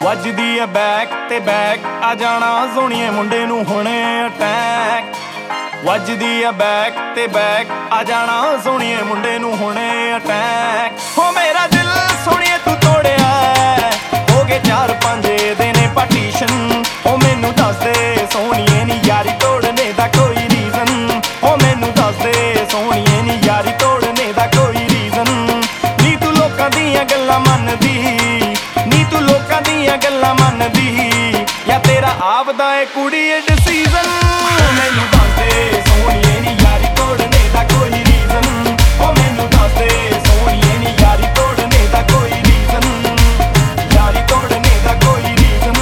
ਵੱਜਦੀ ਐ ਬੈਕ ਤੇ ਬੈਕ ਆ ਜਾਣਾ ਸੋਹਣੀਏ ਮੁੰਡੇ ਨੂੰ ਹੁਣੇ ਅਟੈਕ। ਵੱਜਦੀ ਐ ਬੈਕ ਤੇ ਬੈਕ ਆ ਜਾਣਾ ਸੋਹਣੀਏ ਮੁੰਡੇ ਨੂੰ ਹੁਣੇ ਅਟੈਕ। ਹੋ ਮੇਰਾ ਦਿਲ ਸੋਹਣੀਏ ਤੂੰ ਤੋੜਿਆ, ਹੋ ਗਏ 4-5 ਦਿਨ ਪਾਰਟੀਸ਼ਨ। ਹੋ ਮੈਨੂੰ ਦੱਸ ਦੇ ਸੋਹਣੀਏ ਨੀ ਯਾਰੀ ਤੋੜਨੇ ਦਾ ਕੋਈ ਰੀਜ਼ਨ। ਹੋ ਮੈਨੂੰ ਦੱਸ ਦੇ ਸੋਹਣੀਏ ਨੀ ਯਾਰੀ ਤੋੜਨੇ ਦਾ ਕੋਈ ਰੀਜ਼ਨ। ਨੀ ਤੂੰ ਲੋਕਾਂ ਦੀਆਂ ਗੱਲਾਂ ਮੰਨਦੀ, ਨੀ ਤੂੰ ਲੋਕਾਂ ਦੀਆਂ ਗੱਲਾਂ ਮੰਨਦੀ, ਜਾਂ ਤੇਰਾ ਆਪਦਾ ਏ ਕੁੜੀਏ ਡਿਸੀਜ਼ਨ। ਮੈਨੂੰ ਦੱਸ ਦੇ ਸੋਹਣੀਏ ਨੀ ਯਾਰੀ ਤੋੜਨੇ ਦਾ ਕੋਈ ਰੀਜ਼ਨ। ਉਹ ਮੈਨੂੰ ਦੱਸ ਦੇ ਸੋਹਣੀਏ ਨੀ ਯਾਰੀ ਤੋੜਨੇ ਦਾ ਕੋਈ ਰੀਜ਼ਨ, ਯਾਰੀ ਤੋੜਨੇ ਦਾ ਕੋਈ ਰੀਜ਼ਨ।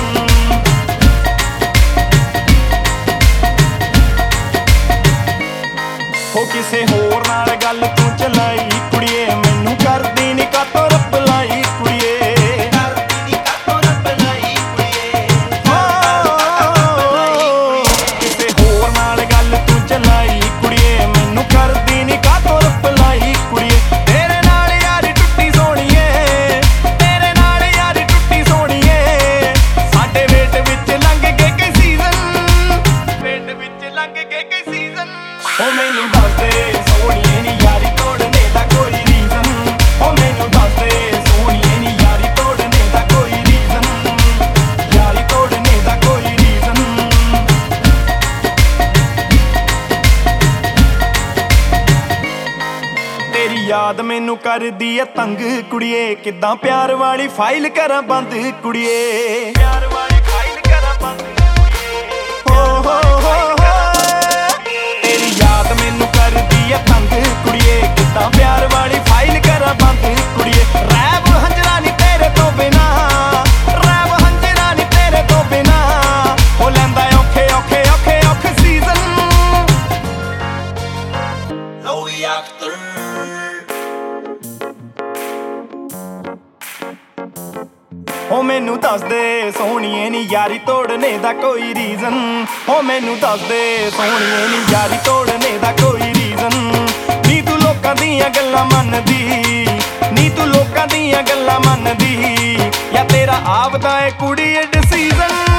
ਹੋ ਕਿਸੇ ਹੋਰ ਨਾਲ ਗੱਲ ਤੂੰ ਚਲਾਈ ਕੁੜੀਏ, ਮੈਨੂੰ ਕਰਦੀ ਨੀ ਕਾਤੋਂ ਰਿਪਲਾਈ ਕੁੜੀਏ। ਕਿਸੇ ਹੋਰ ਨਾਲ ਗੱਲ ਤੂੰ ਚਲਾਈ ਕੁੜੀਏ, ਮੈਨੂੰ ਕਰਦੀ ਨੀ ਕਾਤੋਂ ਰਿਪਲਾਈ ਕੁੜੀਏ। ਤੇਰੇ ਨਾਲ ਯਾਰੀ ਟੁੱਟੀ ਸੋਹਣੀਏ, ਤੇਰੇ ਨਾਲ ਯਾਰੀ ਟੁੱਟੀ ਸੋਹਣੀਏ। ਸਾਡੇ ਵੇਟ ਵਿੱਚ ਲੰਘ ਗਏ ਕਈ ਸੀਜ਼ਨ, ਵੇਟ ਵਿੱਚ ਲੰਘ ਗਏ ਕਈ ਸੀਜ਼ਨ। ਉਹ ਮੈਨੂੰ ਦੱਸ ਦੇ ਸੋਹਣੀਏ ਨੀ ਯਾਰੀ ਤੋੜਨੇ ਦਾ ਕੋਈ ਰੀਜ਼ਨ। ਉਹ ਮੈਨੂੰ ਦੱਸ ਦੇ ਸੋਹਣੀਏ ਨੀ ਯਾਰੀ ਤੋੜਨੇ ਦਾ ਕੋਈ ਰੀਜ਼ਨ, ਯਾਰੀ ਤੋੜਨੇ ਦਾ ਕੋਈ ਰੀਜ਼ਨ। ਤੇਰੀ ਯਾਦ ਮੈਨੂੰ ਕਰਦੀ ਐ ਤੰਗ ਕੁੜੀਏ, ਕਿੱਦਾਂ ਪਿਆਰ ਵਾਲੀ ਫਾਈਲ ਕਰਾਂ ਬੰਦ ਕੁੜੀਏ। ਪਿਆਰ ਵਾਲੀ ਫਾਈਲ ਕਰਾਂ ਬੰਦ ਮੈਨੂੰ ਕਰਦੀ ਐ ਤੰਗ ਕੁੜੀਏ, ਕਿੱਦਾਂ ਪਿਆਰ ਵਾਲੀ ਫਾਈਲ ਕਰਾਂ ਬੰਦ ਕੁੜੀਏ। ਰੈਬ ਹੰਝਣਾ ਨੀ ਤੇਰੇ ਤੋਂ ਬਿਨਾ, ਰੈਬ ਹੰਝਣਾ ਨੀ ਤੇਰੇ ਤੋਂ ਬਿਨਾ। ਹੋ ਲੈਂਦਾ ਔਖੇ ਔਖੇ ਔਖੇ ਔਖੇ ਸੀਜ਼ਨ। ਲੋਈ ਅਖਤਰ ਹੋ ਮੈਨੂੰ ਦੱਸ ਦੇ ਸੋਹਣੀਏ ਨੀ ਯਾਰੀ ਤੋੜਨੇ ਦਾ ਕੋਈ ਰੀਜ਼ਨ। ਹੋ ਮੈਨੂੰ ਦੱਸ ਦੇ ਸੋਹਣੀਏ ਨੀ ਯਾਰੀ ਤੋੜਨੇ ਦਾ ਕੋਈ ਰੀਜ਼ਨ। ਨੀ ਤੂੰ ਲੋਕਾਂ ਦੀਆਂ ਗੱਲਾਂ ਮੰਨਦੀ, ਨੀ ਤੂੰ ਲੋਕਾਂ ਦੀਆਂ ਗੱਲਾਂ ਮੰਨਦੀ, ਜਾਂ ਤੇਰਾ ਆਪਦਾ ਏ ਕੁੜੀਏ ਡਿਸੀਜ਼ਨ।